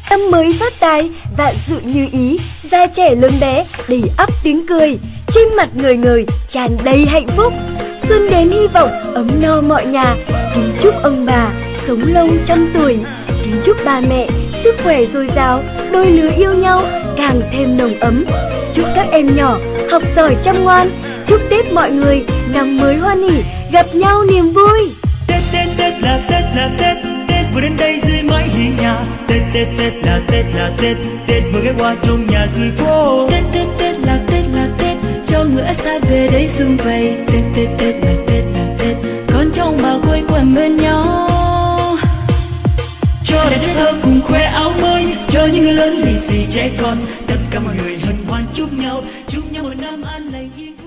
Năm mới phát tài, vạn sự như ý, già trẻ lớn bé đầy ắp tiếng cười, trên mặt người người tràn đầy hạnh phúc. Xuân đến hy vọng ấm no mọi nhà, kính chúc ông bà sống lâu trăm tuổi, kính chúc ba mẹ sức khỏe dồi dào, đôi lứa yêu nhau càng thêm nồng ấm. Chúc các em nhỏ học giỏi chăm ngoan, chúc Tết mọi người năm mới hoan hỉ, gặp nhau niềm vui. Tết Tết Tết là Tết là Tết, Tết vừa đến đây dưới mái hiên nhà. Tết Tết Tết là Tết là Tết, Tết vừa ghé qua trong nhà dưới phố. Tết Tết Tết là Tết là Tết, cho người ở xa về đây sum vầy. Tết Tết Tết là Tết là Tết, con trong bà quây quần bên nhau. Cho đến Tết thơ cùng khoe áo mới, cho những người lớn lì xì trẻ con, tất cả mọi người hân hoan chúc nhau một năm an lành yên.